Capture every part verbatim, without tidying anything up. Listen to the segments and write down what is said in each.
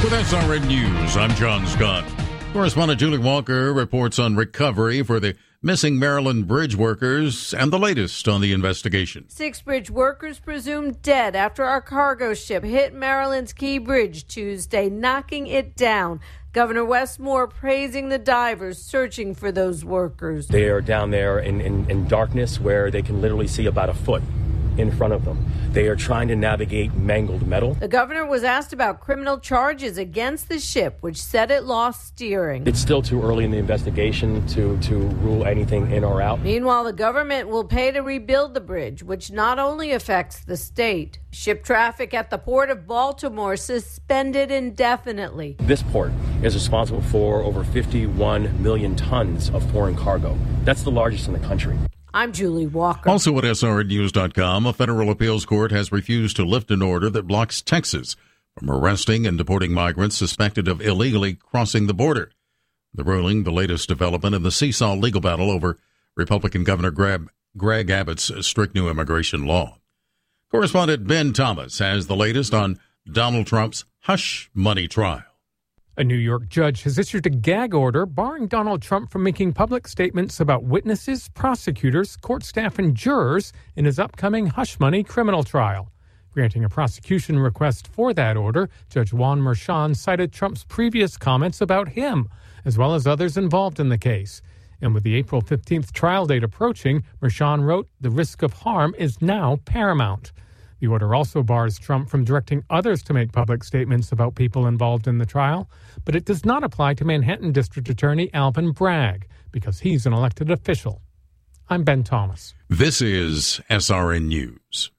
With S R N News, I'm John Scott. Correspondent Julie Walker reports on recovery for the missing Maryland bridge workers and the latest on the investigation. Six bridge workers presumed dead after our cargo ship hit Maryland's Key Bridge Tuesday, knocking it down. Governor Wes Moore praising the divers searching for those workers. They are down there in, in, in darkness where they can literally see about a foot in front of them. They are trying to navigate mangled metal. The governor was asked about criminal charges against the ship, which said it lost steering. It's still too early in the investigation to, to rule anything in or out. Meanwhile, the government will pay to rebuild the bridge, which not only affects the state. Ship traffic at the Port of Baltimore suspended indefinitely. This port is responsible for over fifty-one million tons of foreign cargo. That's the largest in the country. I'm Julie Walker. Also at S R N News dot com, a federal appeals court has refused to lift an order that blocks Texas from arresting and deporting migrants suspected of illegally crossing the border. The ruling, the latest development in the seesaw legal battle over Republican Governor Greg, Greg Abbott's strict new immigration law. Correspondent Ben Thomas has the latest on Donald Trump's hush money trial. A New York judge has issued a gag order barring Donald Trump from making public statements about witnesses, prosecutors, court staff, and jurors in his upcoming hush money criminal trial. Granting a prosecution request for that order, Judge Juan Merchan cited Trump's previous comments about him, as well as others involved in the case. And with the April fifteenth trial date approaching, Merchan wrote, "The risk of harm is now paramount." The order also bars Trump from directing others to make public statements about people involved in the trial, but it does not apply to Manhattan District Attorney Alvin Bragg because he's an elected official. I'm Ben Thomas. This is S R N News.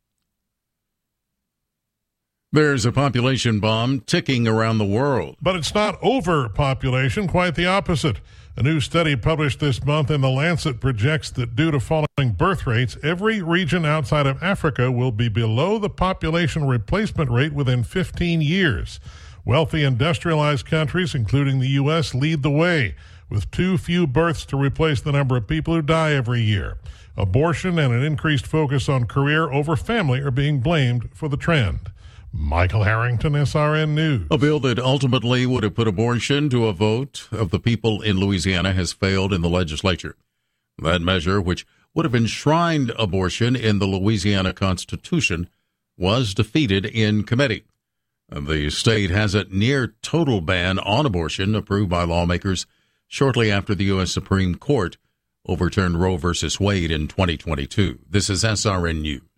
There's a population bomb ticking around the world. But it's not overpopulation, quite the opposite. A new study published this month in The Lancet projects that due to falling birth rates, every region outside of Africa will be below the population replacement rate within fifteen years. Wealthy industrialized countries, including the U S, lead the way, with too few births to replace the number of people who die every year. Abortion and an increased focus on career over family are being blamed for the trend. Michael Harrington, S R N News. A bill that ultimately would have put abortion to a vote of the people in Louisiana has failed in the legislature. That measure, which would have enshrined abortion in the Louisiana Constitution, was defeated in committee. The state has a near total ban on abortion approved by lawmakers shortly after the U S Supreme Court overturned Roe v. Wade in twenty twenty-two. This is S R N News.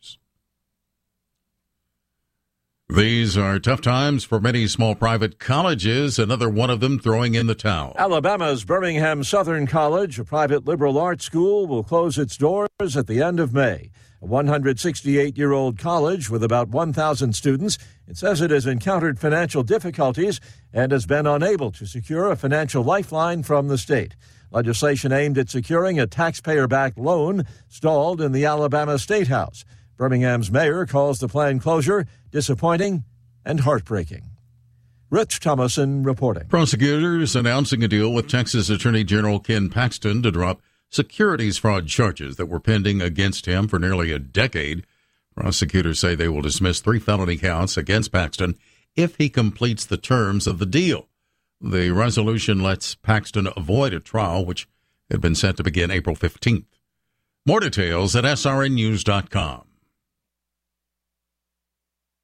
These are tough times for many small private colleges, another one of them throwing in the towel. Alabama's Birmingham Southern College, a private liberal arts school, will close its doors at the end of May. A one hundred sixty-eight-year-old college with about one thousand students, it says it has encountered financial difficulties and has been unable to secure a financial lifeline from the state. Legislation aimed at securing a taxpayer-backed loan stalled in the Alabama State House. Birmingham's mayor calls the planned closure disappointing and heartbreaking. Rich Thomason reporting. Prosecutors announcing a deal with Texas Attorney General Ken Paxton to drop securities fraud charges that were pending against him for nearly a decade. Prosecutors say they will dismiss three felony counts against Paxton if he completes the terms of the deal. The resolution lets Paxton avoid a trial, which had been set to begin April fifteenth. More details at S R N News dot com.